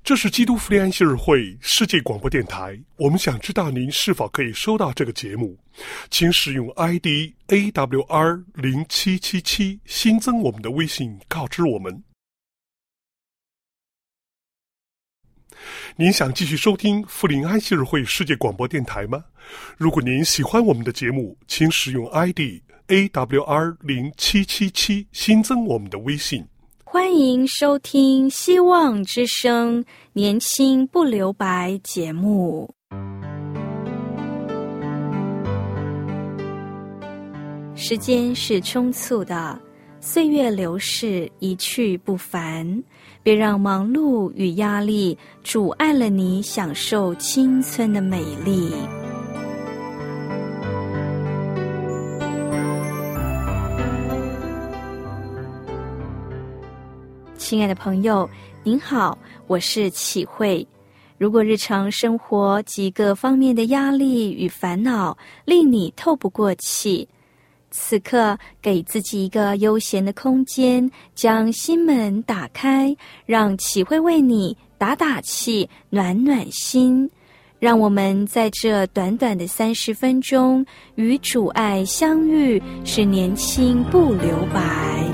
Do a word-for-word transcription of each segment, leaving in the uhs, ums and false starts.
这是基督复临安息日会世界广播电台，我们想知道您是否可以收到这个节目，请使用 I D A W R 零七七七 新增我们的微信告知我们。您想继续收听复临安息日会世界广播电台吗？如果您喜欢我们的节目，请使用 I D A W R 零七七七 新增我们的微信。 欢迎收听希望之声年轻不留白节目。时间是匆促的，岁月流逝，一去不返，别让忙碌与压力阻碍了你享受青春的美丽。亲爱的朋友，您好，我是启慧。如果日常生活及各方面的压力与烦恼令你透不过气，此刻给自己一个悠闲的空间，将心门打开，让启慧为你打打气，暖暖心。让我们在这短短的三十分钟与主爱相遇，使年轻不留白。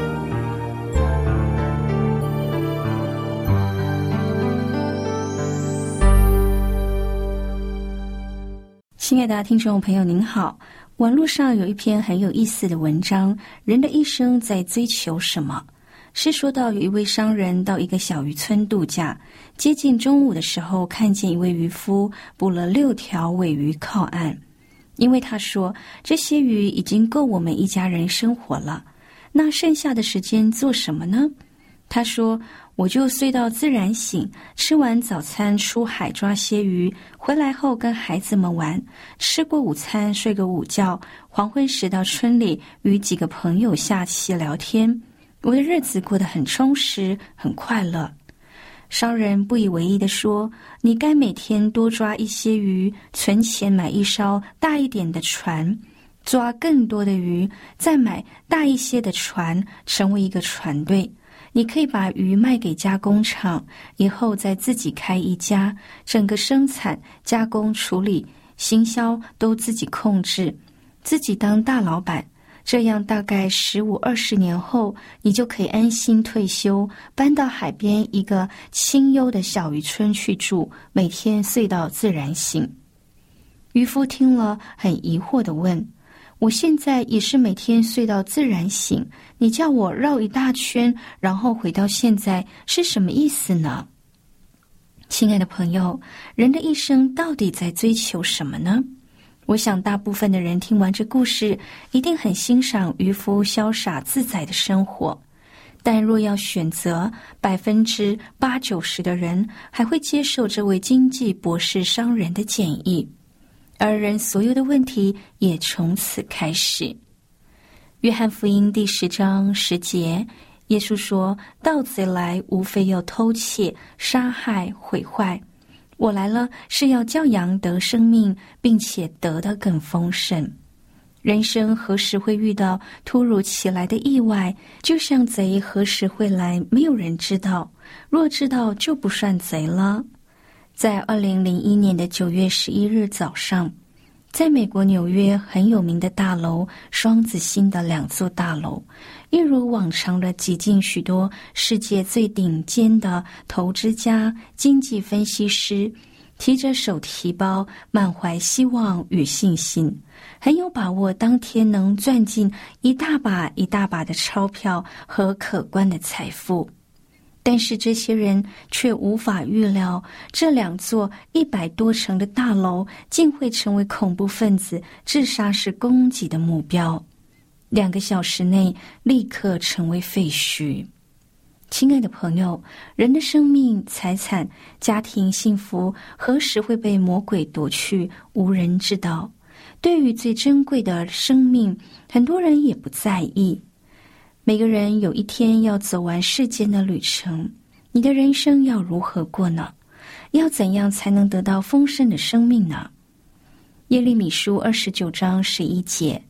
亲爱的听众朋友您好，网络上有一篇很有意思的文章，人的一生在追求什么？是说到有一位商人到一个小渔村度假，接近中午的时候，看见一位渔夫捕了六条尾鱼靠岸，因为他说这些鱼已经够我们一家人生活了，那剩下的时间做什么呢？他说，我就睡到自然醒，吃完早餐出海抓些鱼，回来后跟孩子们玩，吃过午餐睡个午觉，黄昏时到村里与几个朋友下棋聊天，我的日子过得很充实，很快乐。商人不以为意地说，你该每天多抓一些鱼，存钱买一艘大一点的船，抓更多的鱼，再买大一些的船，成为一个船队。你可以把鱼卖给加工厂，以后再自己开一家，整个生产、加工、处理、行销都自己控制，自己当大老板。这样大概十五二十年后，你就可以安心退休，搬到海边一个清幽的小渔村去住，每天睡到自然醒。渔夫听了很疑惑地问，我现在也是每天睡到自然醒，你叫我绕一大圈，然后回到现在，是什么意思呢？亲爱的朋友，人的一生到底在追求什么呢？我想大部分的人听完这故事，一定很欣赏渔夫潇洒自在的生活。但若要选择，百分之八九十的人还会接受这位经济博士商人的建议。而人所有的问题也从此开始。约翰福音第十章十节，耶稣说，盗贼来无非要偷窃、杀害、毁坏，我来了是要叫羊得生命，并且得得更丰盛。人生何时会遇到突如其来的意外，就像贼何时会来，没有人知道，若知道就不算贼了。在二零零一年的九月十一日早上，在美国纽约很有名的大楼双子星的两座大楼，一如往常的挤进许多世界最顶尖的投资家、经济分析师，提着手提包，满怀希望与信心，很有把握当天能赚进一大把一大把的钞票和可观的财富。但是这些人却无法预料，这两座一百多层的大楼竟会成为恐怖分子自杀式攻击的目标，两个小时内立刻成为废墟。亲爱的朋友，人的生命、财产、家庭幸福何时会被魔鬼夺去，无人知道。对于最珍贵的生命，很多人也不在意。每个人有一天要走完世间的旅程，你的人生要如何过呢？要怎样才能得到丰盛的生命呢？耶利米书二十九章十一节，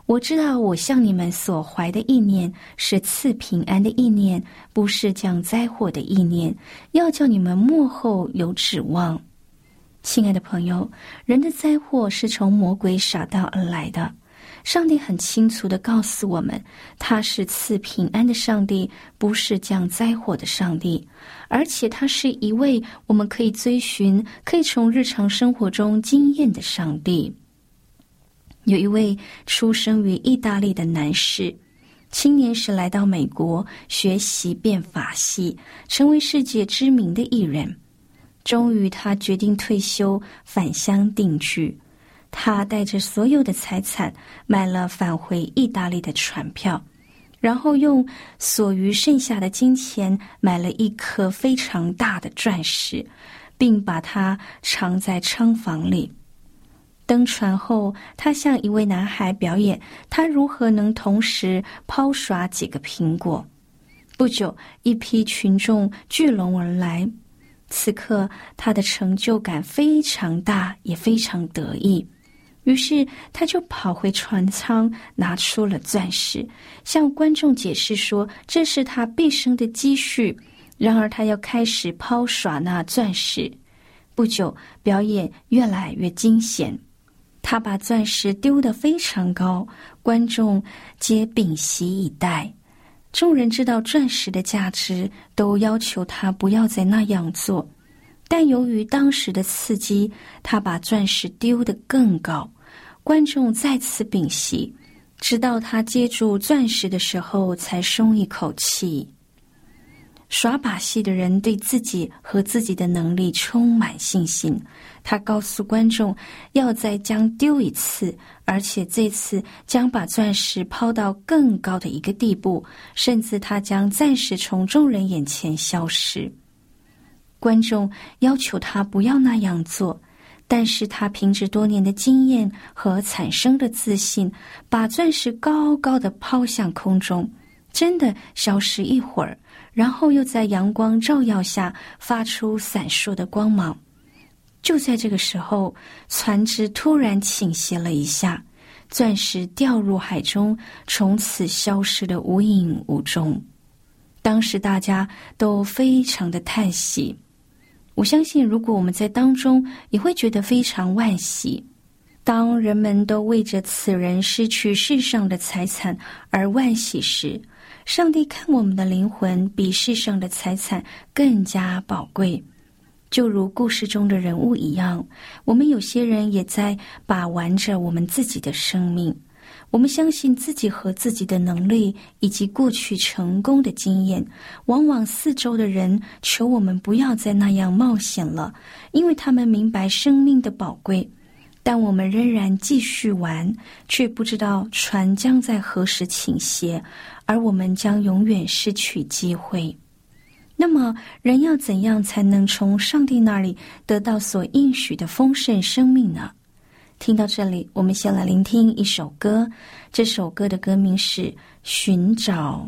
我知道我向你们所怀的意念是赐平安的意念，不是降灾祸的意念，要叫你们末后有指望。亲爱的朋友，人的灾祸是从魔鬼撒旦而来的。上帝很清楚地告诉我们，他是赐平安的上帝，不是降灾祸的上帝，而且他是一位我们可以追寻，可以从日常生活中经验的上帝。有一位出生于意大利的男士，青年时来到美国学习变法系，成为世界知名的艺人。终于他决定退休，返乡定居。他带着所有的财产买了返回意大利的船票，然后用所余剩下的金钱买了一颗非常大的钻石，并把它藏在仓房里。登船后，他向一位男孩表演他如何能同时抛耍几个苹果。不久，一批群众聚拢而来，此刻他的成就感非常大，也非常得意。于是他就跑回船舱，拿出了钻石，向观众解释说这是他毕生的积蓄。然而他要开始抛耍那钻石。不久，表演越来越惊险，他把钻石丢得非常高，观众皆屏息以待。众人知道钻石的价值，都要求他不要再那样做。但由于当时的刺激，他把钻石丢得更高，观众再次屏息，直到他接住钻石的时候才松一口气。耍把戏的人对自己和自己的能力充满信心，他告诉观众要再将丢一次，而且这次将把钻石抛到更高的一个地步，甚至他将暂时从众人眼前消失。观众要求他不要那样做，但是他凭着多年的经验和产生的自信，把钻石高高的抛向空中，真的消失一会儿，然后又在阳光照耀下发出闪烁的光芒。就在这个时候，船只突然倾斜了一下，钻石掉入海中，从此消失得无影无踪。当时大家都非常的叹息，我相信如果我们在当中也会觉得非常惋惜。当人们都为着此人失去世上的财产而惋惜时，上帝看我们的灵魂比世上的财产更加宝贵。就如故事中的人物一样，我们有些人也在把玩着我们自己的生命。我们相信自己和自己的能力以及过去成功的经验，往往四周的人求我们不要再那样冒险了，因为他们明白生命的宝贵。但我们仍然继续玩，却不知道船将在何时倾斜，而我们将永远失去机会。那么人要怎样才能从上帝那里得到所应许的丰盛生命呢？听到这里，我们先来聆听一首歌，这首歌的歌名是《寻找》。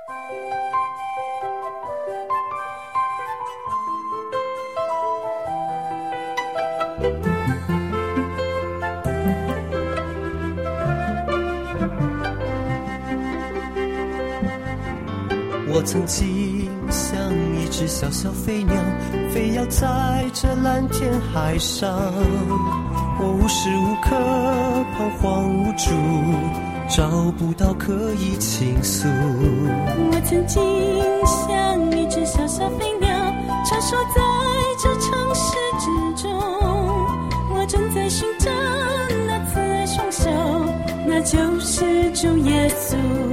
我曾经像一只小小飞鸟，飞摇在这蓝天海上，我无时无刻彷徨无助，找不到可以倾诉。 我曾经像一只小小飞鸟，穿梭在这城市之中，我正在寻找那慈爱双手，那就是主耶稣。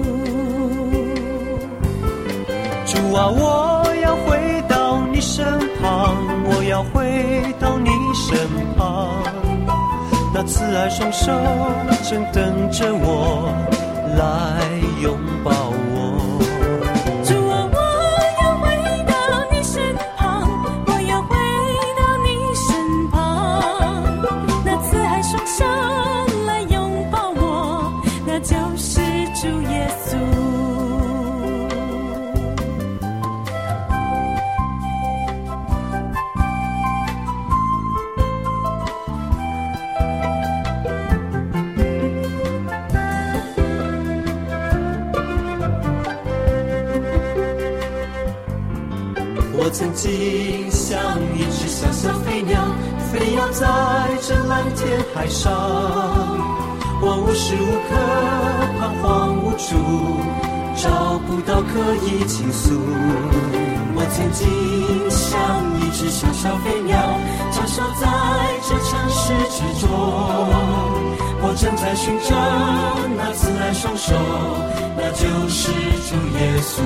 主啊，我要回到你身旁，我要回到你身旁，那慈爱双手正等着我来拥抱我。 主啊，我要回到你身旁，我要回到你身旁，那慈爱双手来拥抱我，那就是主耶稣。 曾经像一只小小飞鸟，飞扬在这蓝天海上，我无时无刻彷徨无助，找不到可以倾诉。我曾经像一只小小飞鸟，长寿在这城市之中，我正在寻找那慈爱双手，那就是主耶稣。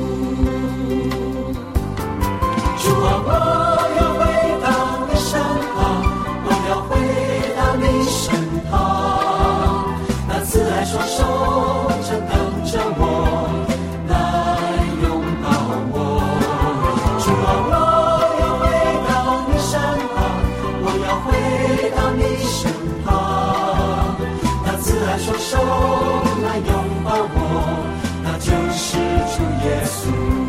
主啊，我要回到你身旁，我要回到你身旁，那慈爱双手正等着我来拥抱我。主啊，我要回到你身旁，我要回到你身旁，那慈爱双手来拥抱我，那就是主耶稣。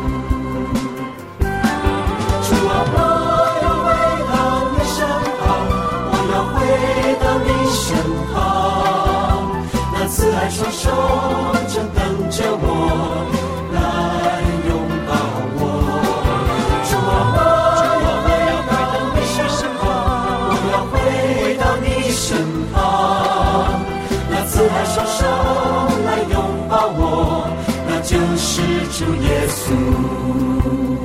慈爱双手正等着我来拥抱我。主啊，我要回到你身旁，我要回到你身旁，那慈爱双手来拥抱我，那就是主耶稣。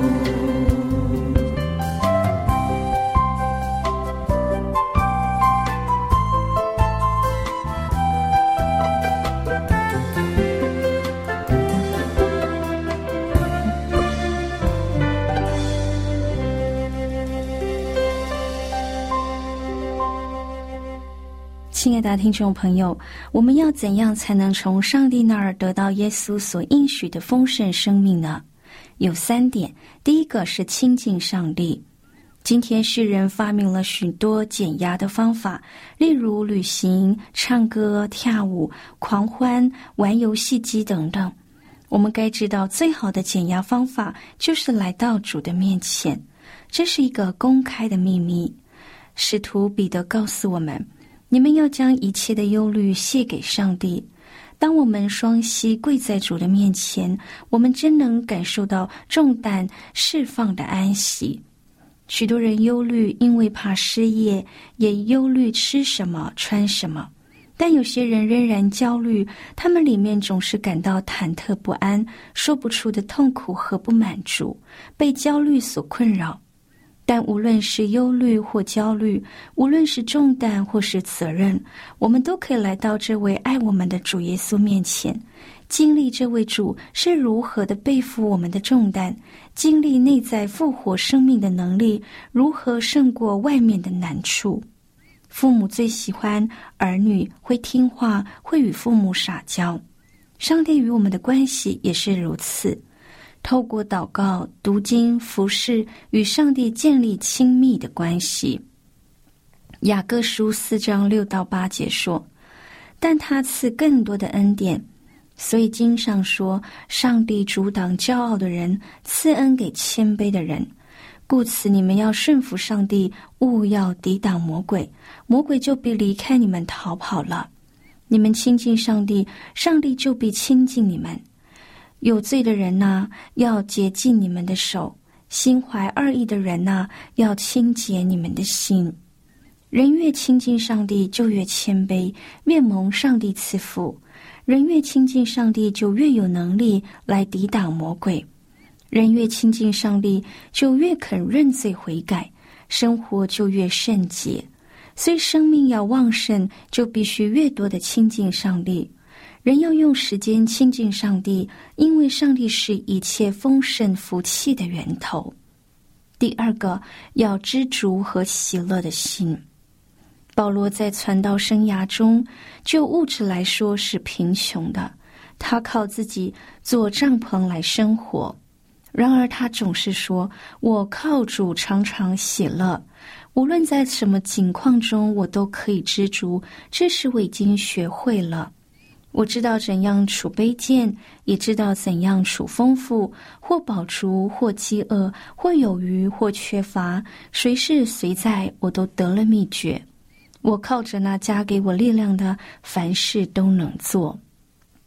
亲爱的听众朋友，我们要怎样才能从上帝那儿得到耶稣所应许的丰盛生命呢？有三点。第一个是亲近上帝。今天世人发明了许多减压的方法，例如旅行、唱歌、跳舞、狂欢、玩游戏机等等。我们该知道，最好的减压方法就是来到主的面前，这是一个公开的秘密。使徒彼得告诉我们，你们要将一切的忧虑卸给上帝。当我们双膝跪在主的面前，我们真能感受到重担释放的安息。许多人忧虑，因为怕失业，也忧虑吃什么穿什么。但有些人仍然焦虑，他们里面总是感到忐忑不安，说不出的痛苦和不满足，被焦虑所困扰。但无论是忧虑或焦虑，无论是重担或是责任，我们都可以来到这位爱我们的主耶稣面前，经历这位主是如何的背负我们的重担，经历内在复活生命的能力如何胜过外面的难处。父母最喜欢儿女会听话，会与父母撒娇。上帝与我们的关系也是如此，透过祷告、读经、服事，与上帝建立亲密的关系。雅各书四章六到八节说，但他赐更多的恩典，所以经上说，上帝阻挡骄傲的人，赐恩给谦卑的人。故此你们要顺服上帝，勿要抵挡魔鬼，魔鬼就必离开你们逃跑了。你们亲近上帝，上帝就必亲近你们。有罪的人哪、啊，要洁净你们的手；心怀二意的人哪、啊，要清洁你们的心。人越亲近上帝，就越谦卑，越蒙上帝赐福。人越亲近上帝，就越有能力来抵挡魔鬼。人越亲近上帝，就越肯认罪悔改，生活就越圣洁。所以生命要旺盛，就必须越多的亲近上帝。人要用时间亲近上帝，因为上帝是一切丰盛福气的源头。第二个，要知足和喜乐的心。保罗在传道生涯中，就物质来说是贫穷的，他靠自己做帐篷来生活。然而他总是说，我靠主常常喜乐，无论在什么境况中，我都可以知足，这是我已经学会了。我知道怎样处卑贱，也知道怎样处丰富，或饱足，或饥饿，或有余，或缺乏，随是随在，我都得了秘诀。我靠着那加给我力量的，凡事都能做。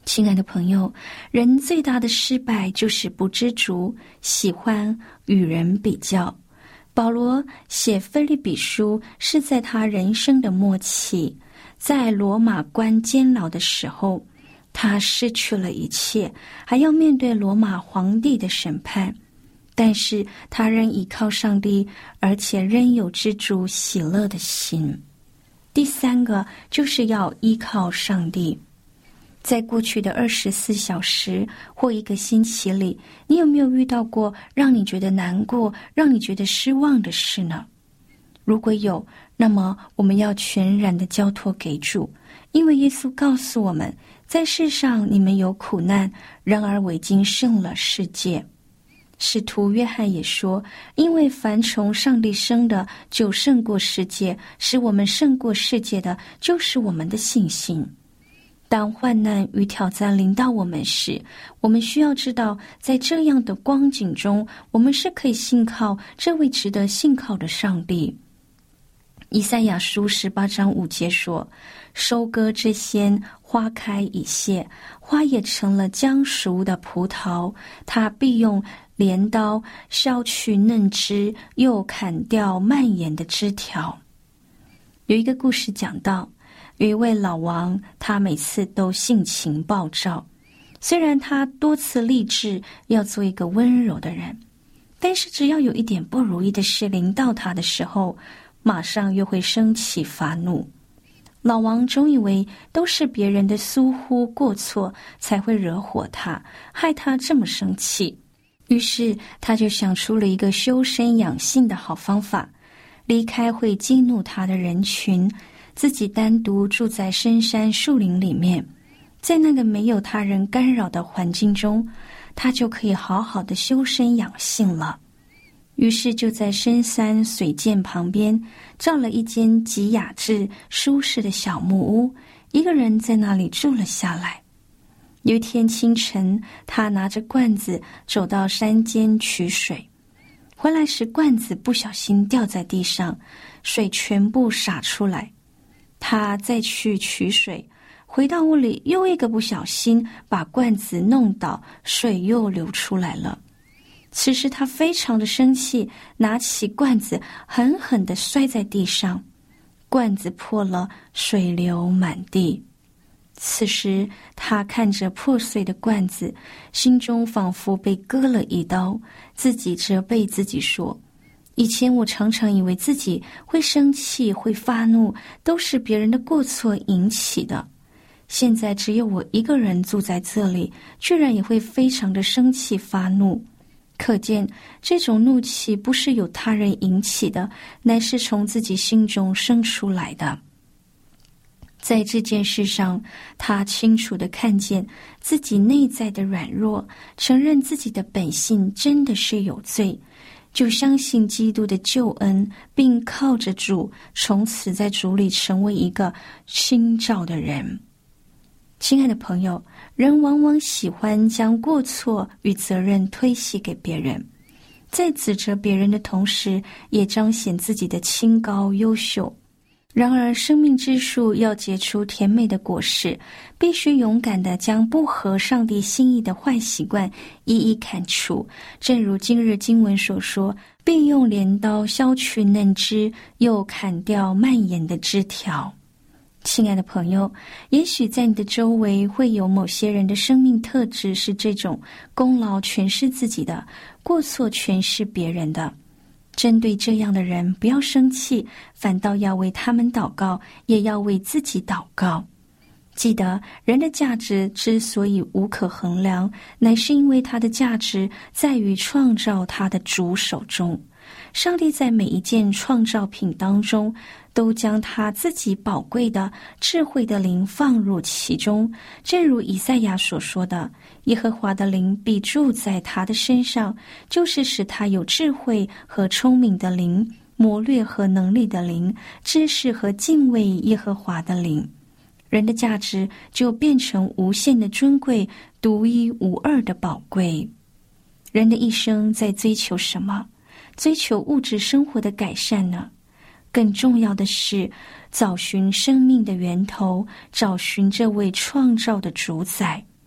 亲爱的朋友，人最大的失败就是不知足，喜欢与人比较。保罗写腓立比书是在他人生的末期，在罗马关监牢的时候，他失去了一切，还要面对罗马皇帝的审判，但是他仍倚靠上帝，而且仍有知足喜乐的心。第三个就是要依靠上帝。在过去的二十四小时或一个星期里，你有没有遇到过让你觉得难过、让你觉得失望的事呢？如果有，那么我们要全然的交托给主，因为耶稣告诉我们，在世上你们有苦难，然而我已经胜了世界。使徒约翰也说，因为凡从上帝生的，就胜过世界，使我们胜过世界的，就是我们的信心。当患难与挑战临到我们时，我们需要知道，在这样的光景中，我们是可以信靠这位值得信靠的上帝。以赛亚书十八章五节说，收割之先，花开已谢，花也成了将熟的葡萄，他必用镰刀削去嫩枝，又砍掉蔓延的枝条。有一个故事讲到，有一位老王，他每次都性情暴躁，虽然他多次立志要做一个温柔的人，但是只要有一点不如意的事临到他的时候，马上又会生气发怒。老王总以为都是别人的疏忽过错才会惹火他，害他这么生气，于是他就想出了一个修身养性的好方法，离开会激怒他的人群，自己单独住在深山树林里面，在那个没有他人干扰的环境中，他就可以好好的修身养性了。于是就在深山水涧旁边造了一间极雅致舒适的小木屋，一个人在那里住了下来。有一天清晨，他拿着罐子走到山间取水，回来时罐子不小心掉在地上，水全部洒出来。他再去取水，回到屋里又一个不小心把罐子弄倒，水又流出来了。此时他非常的生气，拿起罐子狠狠地摔在地上，罐子破了，水流满地。此时他看着破碎的罐子，心中仿佛被割了一刀，自己责备自己说，以前我常常以为自己会生气会发怒都是别人的过错引起的，现在只有我一个人住在这里，居然也会非常的生气发怒。可见这种怒气不是由他人引起的，乃是从自己心中生出来的。在这件事上，他清楚地看见自己内在的软弱，承认自己的本性真的是有罪，就相信基督的救恩，并靠着主从此在主里成为一个新造的人。亲爱的朋友，人往往喜欢将过错与责任推卸给别人，在指责别人的同时，也彰显自己的清高优秀。然而生命之树要结出甜美的果实，必须勇敢地将不合上帝心意的坏习惯一一砍除，正如今日经文所说，并用镰刀削去嫩枝，又砍掉蔓延的枝条。亲爱的朋友，也许在你的周围会有某些人的生命特质是这种功劳全是自己的，过错全是别人的。针对这样的人，不要生气，反倒要为他们祷告，也要为自己祷告。记得，人的价值之所以无可衡量，乃是因为他的价值在于创造他的主手中。上帝在每一件创造品当中，都将他自己宝贵的智慧的灵放入其中，正如以赛亚所说的，耶和华的灵必住在他的身上，就是使他有智慧和聪明的灵，谋略和能力的灵，知识和敬畏耶和华的灵。人的价值就变成无限的尊贵，独一无二的宝贵。人的一生在追求什么？追求物质生活的改善呢？更重要的是找寻生命的源头，找寻这位创造的主宰。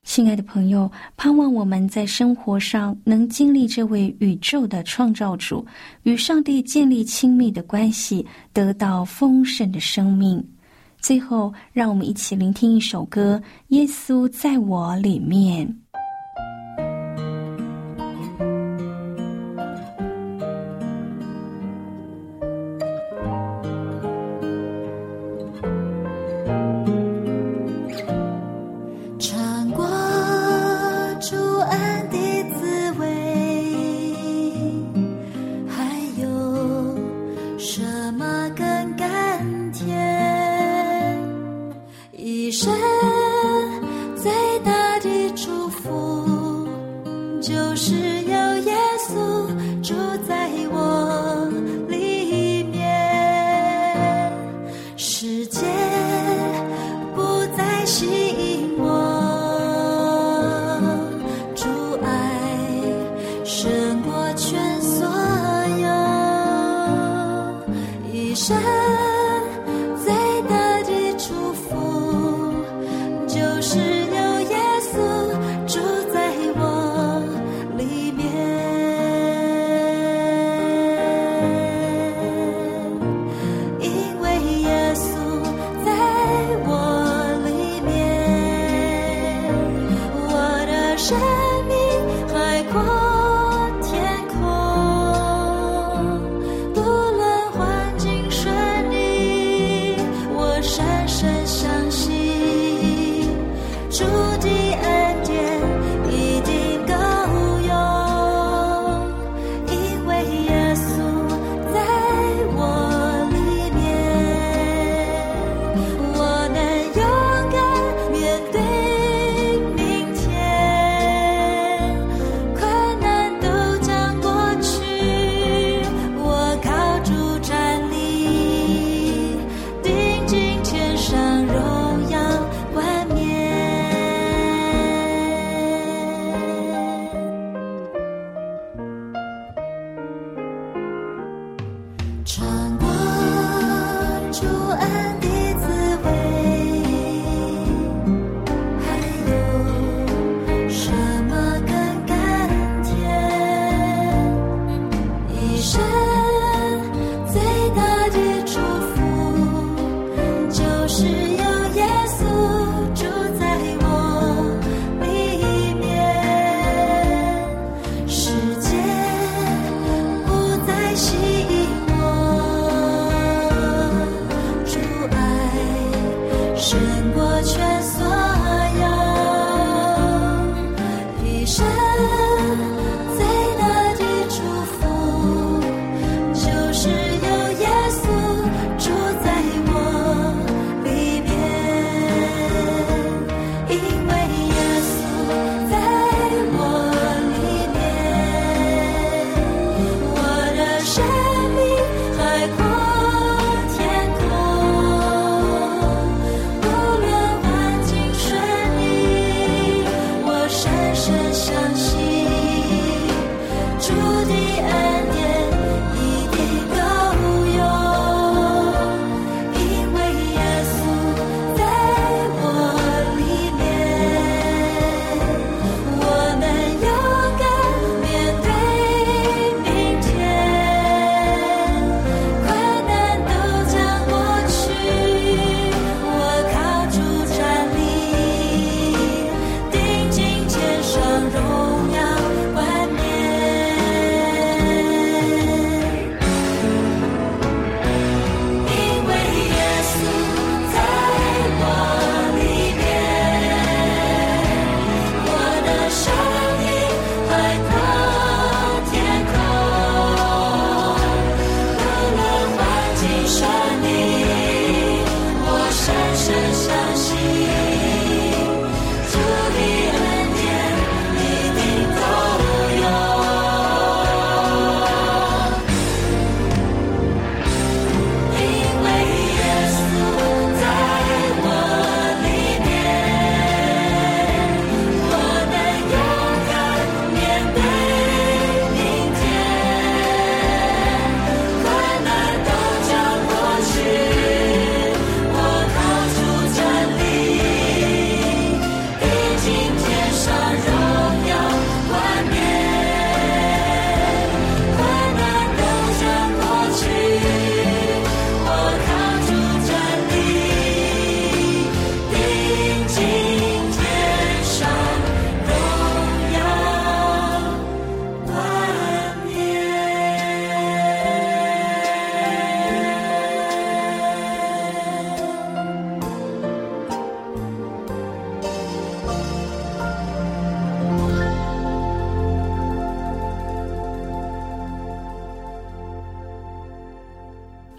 亲爱的朋友，盼望我们在生活上能经历这位宇宙的创造主，与上帝建立亲密的关系，得到丰盛的生命。最后，让我们一起聆听一首歌，《耶稣在我里面》。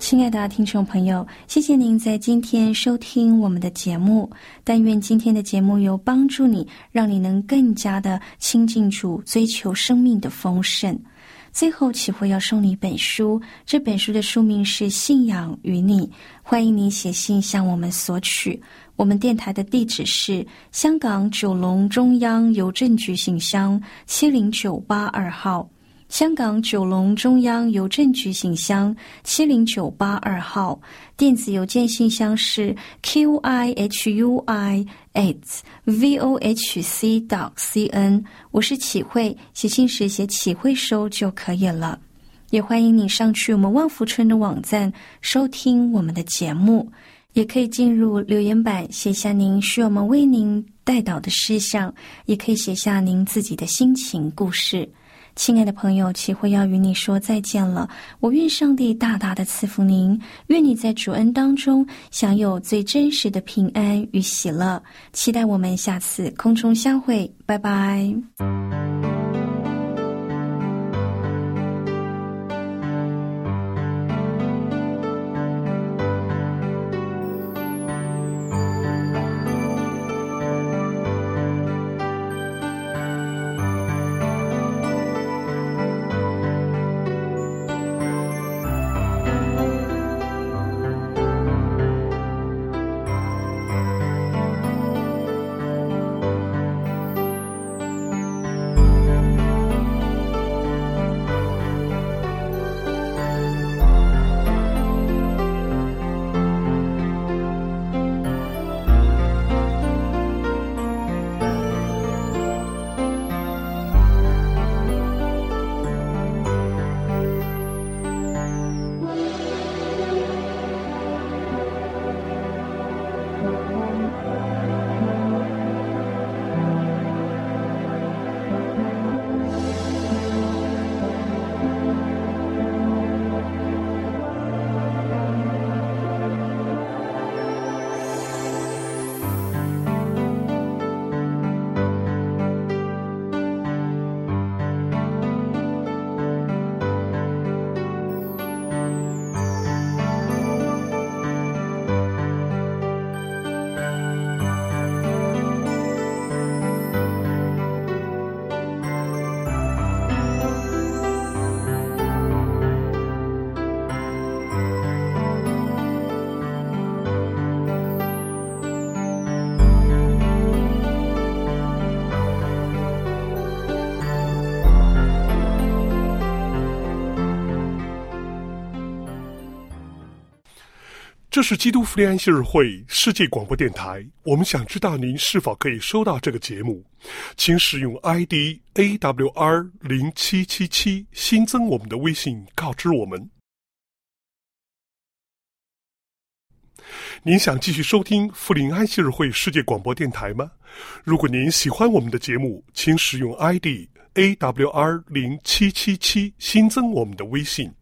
亲爱的听众朋友，谢谢您在今天收听我们的节目。但愿今天的节目有帮助你，让你能更加的亲近主，追求生命的丰盛。最后，启慧要送你一本书，这本书的书名是《信仰与你》，欢迎你写信向我们索取。我们电台的地址是香港九龙中央邮政局信箱七零九八二号。香港九龙中央邮政局信箱七零九八二号，电子邮件信箱是 q i h u i at v o h c dot c n。 我是启慧，写信时写启慧收就可以了。也欢迎你上去我们旺福村的网站收听我们的节目，也可以进入留言板写下您需要我们为您代祷的事项，也可以写下您自己的心情故事。亲爱的朋友，启慧要与你说再见了。我愿上帝大大的赐福您，愿你在主恩当中享有最真实的平安与喜乐。期待我们下次空中相会，拜拜。 这是基督福音安息日会世界广播电台，我们想知道您是否可以收到这个节目，请使用 I D A W R 零七七七 新增我们的微信告知我们。您想继续收听福音安息日会世界广播电台吗？如果您喜欢我们的节目，请使用 I D A W R 零七七七 新增我们的微信。